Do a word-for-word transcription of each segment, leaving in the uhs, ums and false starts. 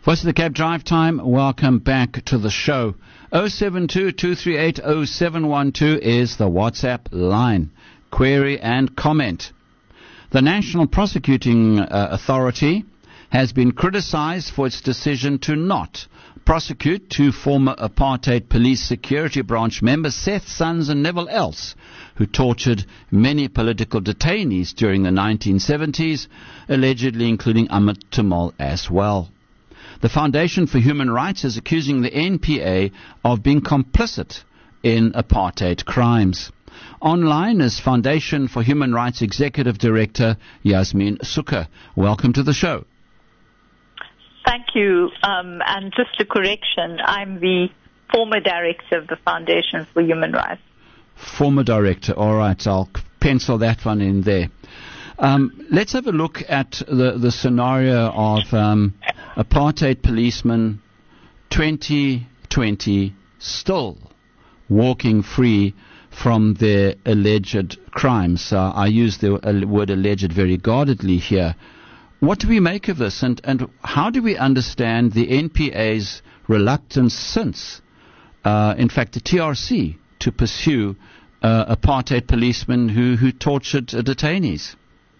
What's the cab drive time? Welcome back to the show. oh seven two, two three eight, oh seven one two is the WhatsApp line. Query and comment. The National Prosecuting uh, Authority has been criticized for its decision to not prosecute two former apartheid police security branch members, Seth Sons and Neville Else, who tortured many political detainees during the nineteen seventies, allegedly including Amit Tamal as well. The Foundation for Human Rights is accusing the N P A of being complicit in apartheid crimes. Online is Foundation for Human Rights Executive Director Yasmin Sukha. Welcome to the show. Thank you. Um, and just a correction, I'm the former director of the Foundation for Human Rights. Former director. All right, I'll pencil that one in there. Um, let's have a look at the, the scenario of um, apartheid policemen twenty twenty still walking free from their alleged crimes. Uh, I use the uh, word alleged very guardedly here. What do we make of this, and, and how do we understand the N P A's reluctance since, uh, in fact, the T R C, to pursue uh, apartheid policemen who, who tortured uh, detainees?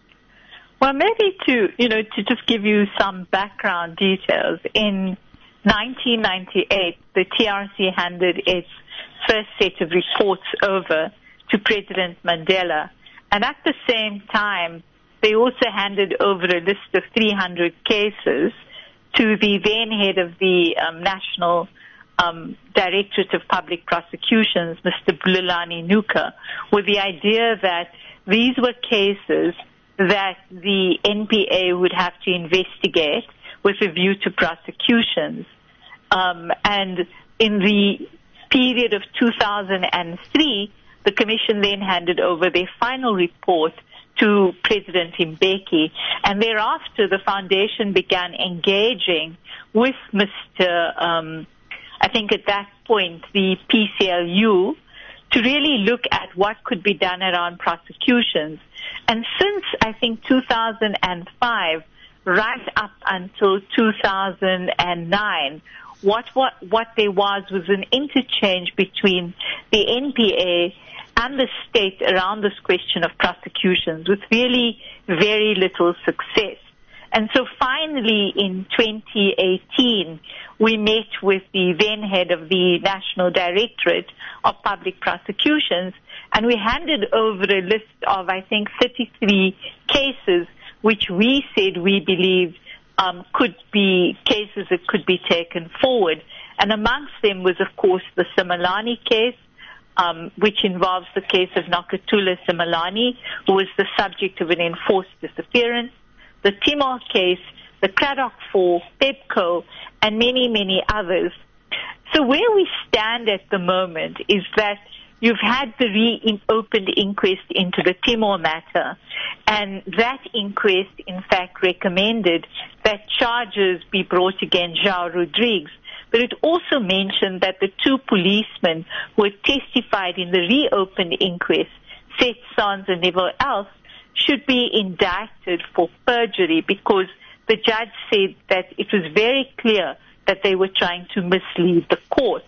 Well, maybe to, you know, to just give you some background details. In nineteen ninety-eight, the T R C handed its first set of reports over to President Mandela. And at the same time, they also handed over a list of three hundred cases to the then head of the um, National um, Directorate of Public Prosecutions, Mister Bulelani Nuka, with the idea that these were cases that the N P A would have to investigate with a view to prosecutions. Um, and in the period of two thousand three, the Commission then handed over their final report to President Mbeki, and thereafter the Foundation began engaging with Mister Um, I think at that point, the P C L U, to really look at what could be done around prosecutions. And since, I think, two thousand five, right up until two thousand nine, what, what, what there was was an interchange between the N P A and the state around this question of prosecutions with really very little success. And so finally in twenty eighteen, we met with the then head of the National Directorate of Public Prosecutions, and we handed over a list of, I think, thirty-three cases which we said we believed um, could be cases that could be taken forward. And amongst them was, of course, the Simelane case, um, which involves the case of Nokuthula Simelane, who was the subject of an enforced disappearance, the Timor case, the Cradock four, PEPCO, and many, many others. So where we stand at the moment is that you've had the reopened inquest into the Timor matter, and that inquest, in fact, recommended that charges be brought against João Rodrigues. But it also mentioned that the two policemen who had testified in the reopened inquest, Seth Sons and Neville Else, should be indicted for perjury because the judge said that it was very clear that they were trying to mislead the court.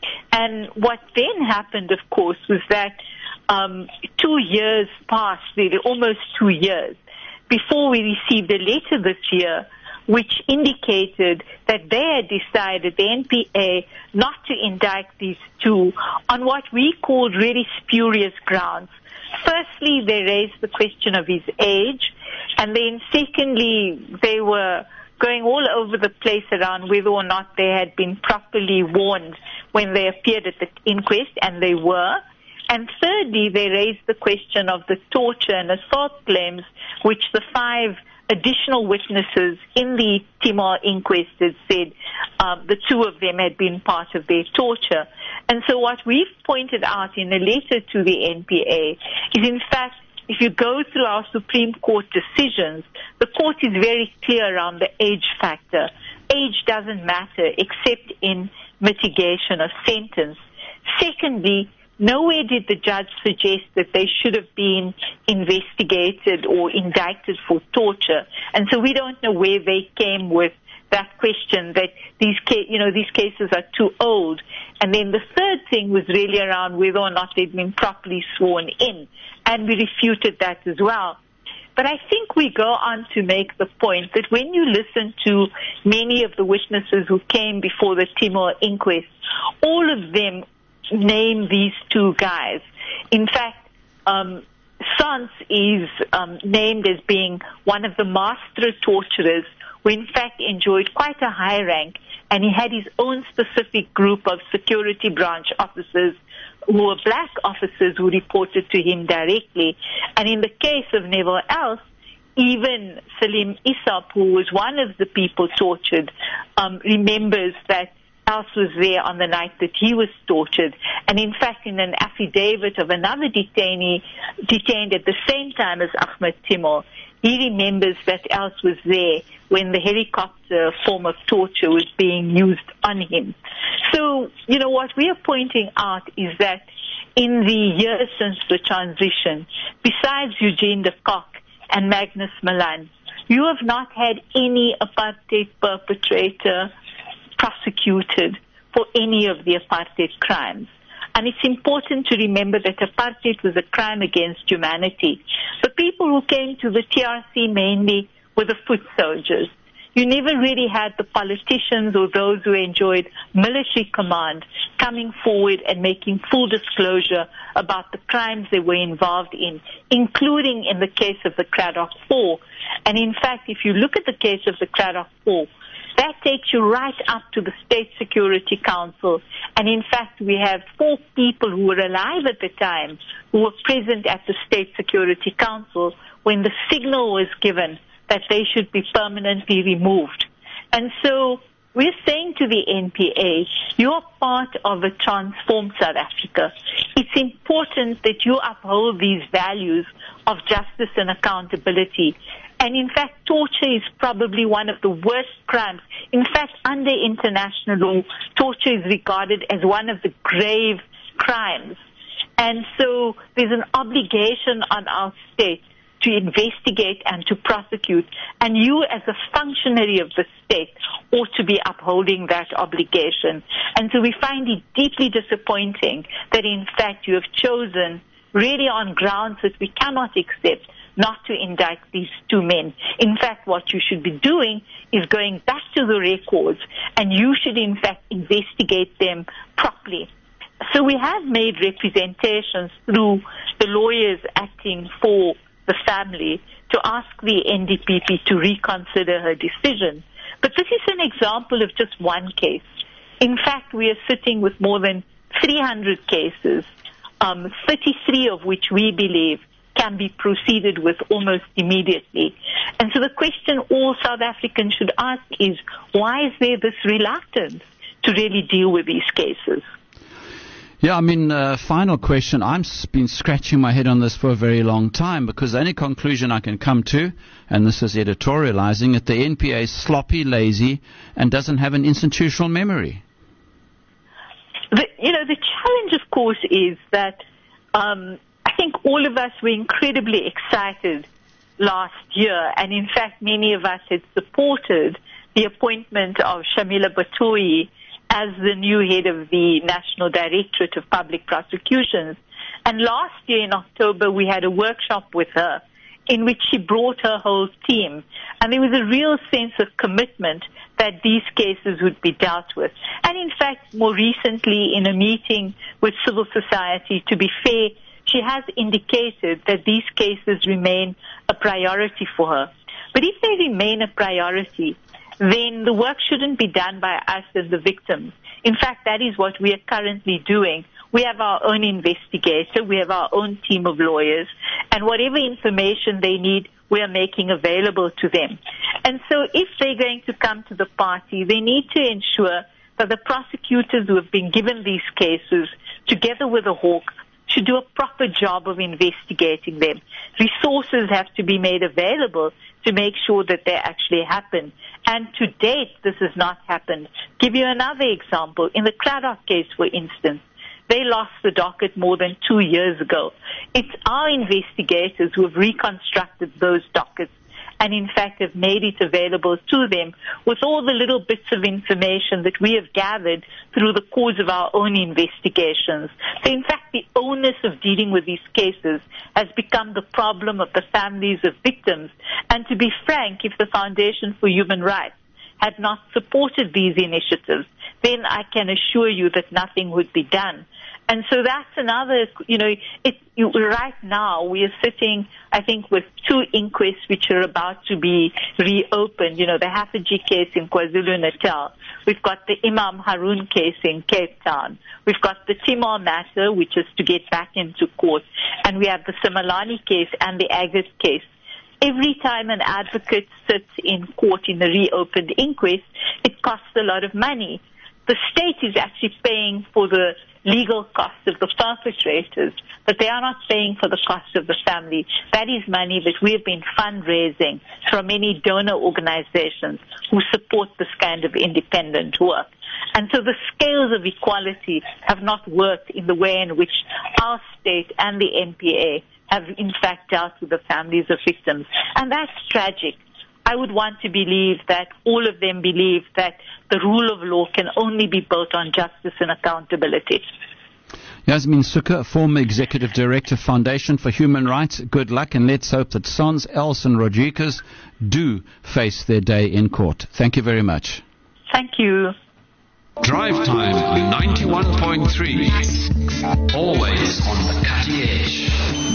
And what then happened, of course, was that um, two years passed, really almost two years, before we received a letter this year which indicated that they had decided, the N P A, not to indict these two on what we called really spurious grounds. Firstly, they raised the question of his age, and then secondly, they were going all over the place around whether or not they had been properly warned when they appeared at the inquest, and they were. And thirdly, they raised the question of the torture and assault claims, which the five additional witnesses in the Timor inquest had said um, the two of them had been part of their torture. And so what we've pointed out in a letter to the N P A is, in fact, if you go through our Supreme Court decisions, the court is very clear around the age factor. Age doesn't matter except in mitigation of sentence. Secondly, nowhere did the judge suggest that they should have been investigated or indicted for torture. And so we don't know where they came with that question that these, ca- you know, these cases are too old. And then the third thing was really around whether or not they'd been properly sworn in, and we refuted that as well. But I think we go on to make the point that when you listen to many of the witnesses who came before the Timor inquest, all of them name these two guys. In fact, um, Sons is um, named as being one of the master torturers, who in fact enjoyed quite a high rank, and he had his own specific group of security branch officers who were black officers who reported to him directly. And in the case of Neville Else, even Salim Isop, who was one of the people tortured, um, remembers that Else was there on the night that he was tortured. And in fact, in an affidavit of another detainee detained at the same time as Ahmed Timor, he remembers that Else was there when the helicopter form of torture was being used on him. So, you know, what we are pointing out is that in the years since the transition, besides Eugene de Kock and Magnus Malan, you have not had any apartheid perpetrator prosecuted for any of the apartheid crimes. And it's important to remember that apartheid was a crime against humanity. The people who came to the T R C mainly were the foot soldiers. You never really had the politicians or those who enjoyed military command coming forward and making full disclosure about the crimes they were involved in, including in the case of the Cradock Four. And in fact, if you look at the case of the Cradock Four, that takes you right up to the State Security Council. And in fact, we have four people who were alive at the time who were present at the State Security Council when the signal was given that they should be permanently removed. And so we're saying to the N P A, you're part of a transformed South Africa. It's important that you uphold these values of justice and accountability. And in fact, torture is probably one of the worst crimes. In fact, under international law, torture is regarded as one of the grave crimes. And so there's an obligation on our state to investigate and to prosecute. And you, as a functionary of the state, ought to be upholding that obligation. And so we find it deeply disappointing that, in fact, you have chosen, really on grounds that we cannot accept, not to indict these two men. In fact, what you should be doing is going back to the records, and you should, in fact, investigate them properly. So we have made representations through the lawyers acting for the family to ask the N D P P to reconsider her decision. But this is an example of just one case. In fact, we are sitting with more than three hundred cases, um, thirty-three of which we believe can be proceeded with almost immediately. And so the question all South Africans should ask is, why is there this reluctance to really deal with these cases? Yeah, I mean, uh, final question. I've been scratching my head on this for a very long time, because the only conclusion I can come to, and this is editorializing, that the N P A is sloppy, lazy, and doesn't have an institutional memory. The, you know, the challenge, of course, is that um, I think all of us were incredibly excited last year, and in fact, many of us had supported the appointment of Shamila Batoyi as the new head of the National Directorate of Public Prosecutions. And last year in October, we had a workshop with her in which she brought her whole team. And there was a real sense of commitment that these cases would be dealt with. And in fact, more recently in a meeting with civil society, to be fair, she has indicated that these cases remain a priority for her. But if they remain a priority, then the work shouldn't be done by us as the victims. In fact, that is what we are currently doing. We have our own investigator, we have our own team of lawyers, and whatever information they need, we are making available to them. And so if they're going to come to the party, they need to ensure that the prosecutors who have been given these cases, together with the Hawk, should do a proper job of investigating them. Resources have to be made available to make sure that they actually happen. And to date, this has not happened. Give you another example. In the Cradock case, for instance, they lost the docket more than two years ago. It's our investigators who have reconstructed those dockets and in fact have made it available to them with all the little bits of information that we have gathered through the course of our own investigations. So in fact, the onus of dealing with these cases has become the problem of the families of victims. And to be frank, if the Foundation for Human Rights had not supported these initiatives, then I can assure you that nothing would be done. And so that's another, you know, it, you, right now we are sitting, I think, with two inquests which are about to be reopened. You know, the Haffajee case in KwaZulu-Natal. We've got the Imam Haroon case in Cape Town. We've got the Timor matter, which is to get back into court. And we have the Simelane case and the Agate case. Every time an advocate sits in court in the reopened inquest, it costs a lot of money. The state is actually paying for the legal costs of the perpetrators, but they are not paying for the cost of the family. That is money that we have been fundraising from many donor organizations who support this kind of independent work. And so the scales of equality have not worked in the way in which our state and the N P A have in fact dealt with the families of victims. And that's tragic. I would want to believe that all of them believe that the rule of law can only be built on justice and accountability. Yasmin Sooka, former Executive Director, Foundation for Human Rights. Good luck, and let's hope that Sons, Els and Rodriguez do face their day in court. Thank you very much. Thank you. Drive Time ninety-one point three. Always on the cutting edge.